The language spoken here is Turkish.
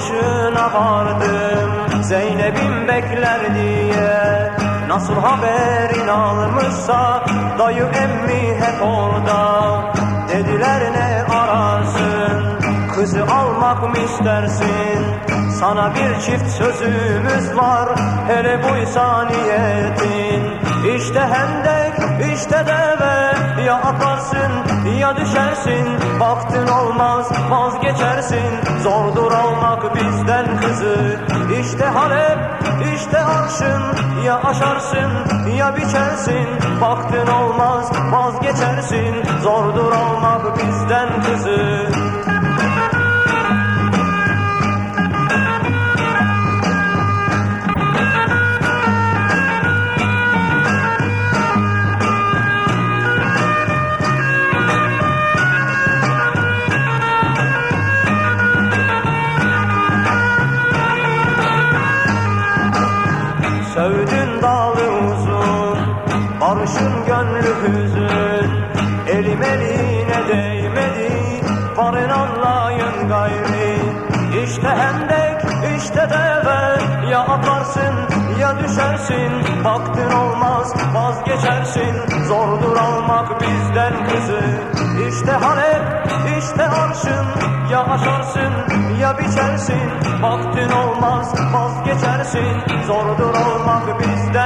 başına vardım, Zeynep'im bekler diye. Nasıl haberin almışsa dayı emmi hep orada. Dediler ne ararsın, kızı almak mı istersin? Sana bir çift sözümüz var, hele buysa niyetin. İşte hendek, işte deve, ya atarsın ya düşersin. Baktın olmaz vazgeçersin, zordur almak bizden kızı. İşte Halep, işte arşın, ya aşarsın ya biçersin. Baktın olmaz vazgeçersin, zordur almak bizden kızı. Sövdün dalı uzun, barışın gönlü hüzün. Elim eline değmedi, varın anlayın gayri. İşte hendek, işte deve, ya atarsın ya düşersin. Baktın olmaz vazgeçersin, zordur almak bizden kızı. İşte Halep, işte arşın, ya aşarsın ya biçersin. Baktın olmaz vazgeçersin, zordur almak bizden